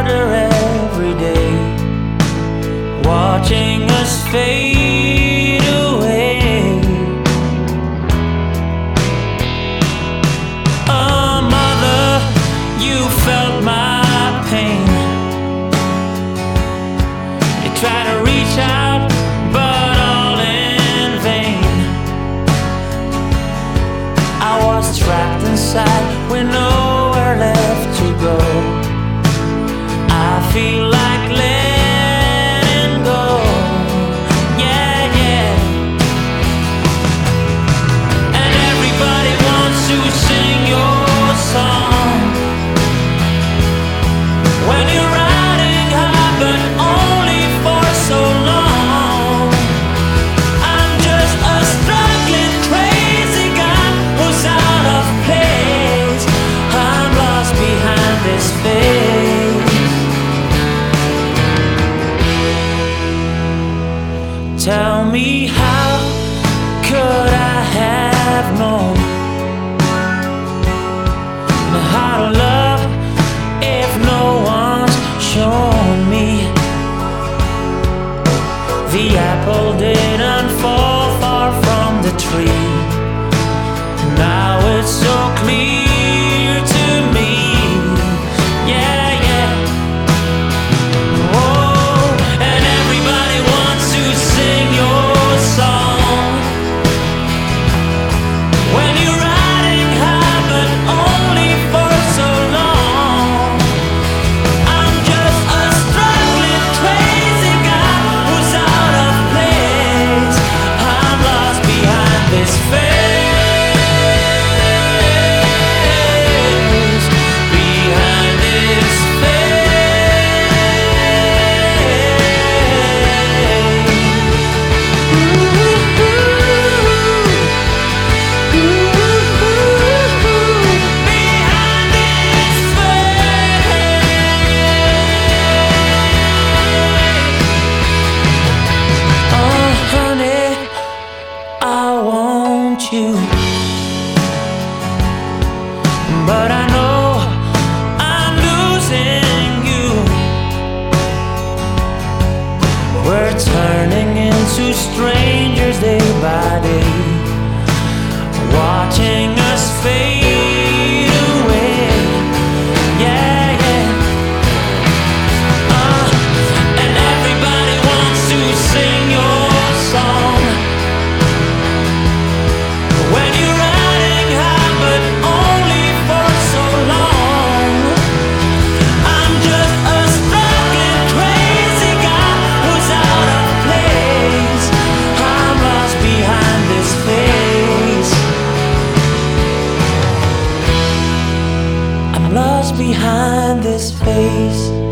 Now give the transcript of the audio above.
harder every day, watching us fade away. Oh, mother, you felt my pain. You tried to reach out, but all in vain. I was trapped inside with nowhere left to go. I feel like letting go. Yeah, yeah. And everybody wants to sing your song when you're riding high, but only for so long. I'm just a struggling crazy guy who's out of place. I'm lost behind this face. Tell me, how could I have known how to love if no one's shown me? The apple didn't fall far from the tree. Now it's so clear to me. Yeah, yeah. Oh, and everybody wants to sing your song when you're riding high, but only for so long. I'm just a struggling crazy guy who's out of place. I'm lost behind this face. Behind this oh, honey, I want you, but I know I'm losing you. We're turning into strangers day by day, watching us fade away. Yeah, yeah. And everybody wants to sing your song when you're riding high, but only for so long. I'm just a struggling crazy guy who's out of place. I'm lost behind this face. I'm lost behind this face.